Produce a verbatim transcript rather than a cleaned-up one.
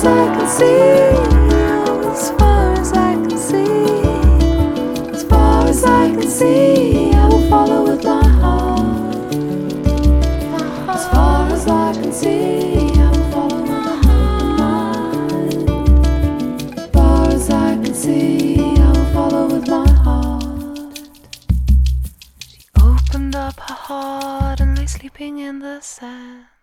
as I can see, as far as I can see, as far as I can see, I will follow with my heart. As far as I can see, I will follow my heart. As far as I can see, I will follow with my heart. She opened up her heart and lay sleeping in the sand.